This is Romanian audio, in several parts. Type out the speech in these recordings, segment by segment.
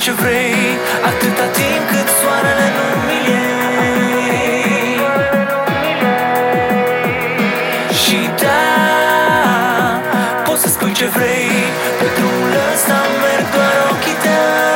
ce vrei, atâta timp cât soarele nu-mi iei. Și da, poți să spui ce vrei, pe drumul ăsta merg doar ochii tăi.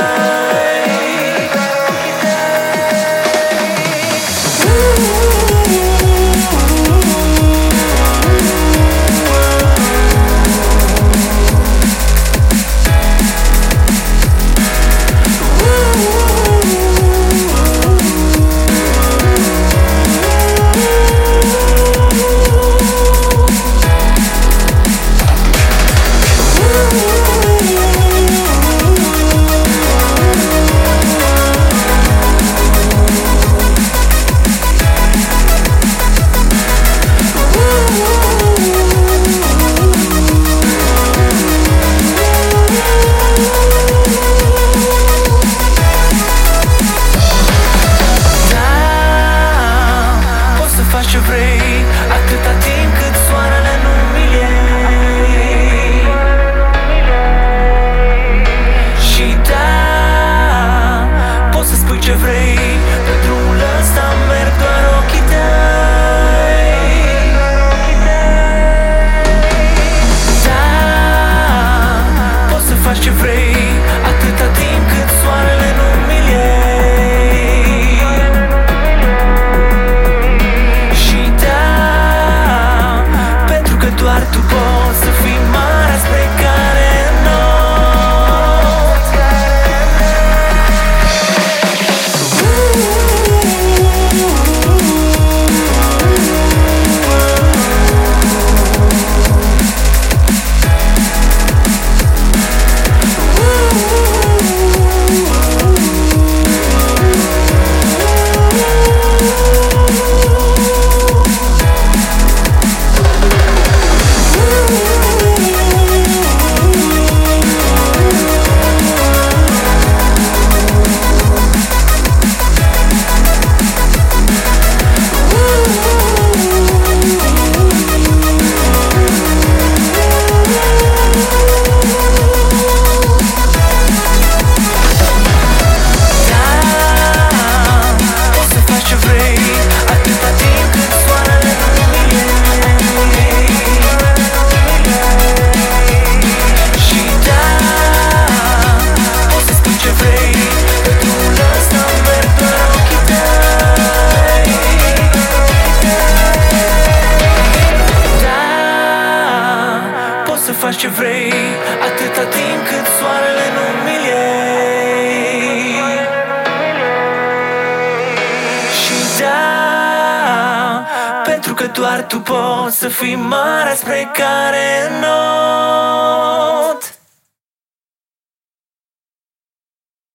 Ce vrei, atâta timp cât soarele nu-mi iei. Și da, poți să spui ce vrei, pe drumul ăsta merg doar ochii tăi. Da, poți să faci ce vrei, atâta timp cât soarele nu-mi iei. Doar tu poți să fii marea spre care faci ce vrei, atâta timp cât soarele nu-mi iei. Și da, pentru că doar tu poți să fii marea spre care nu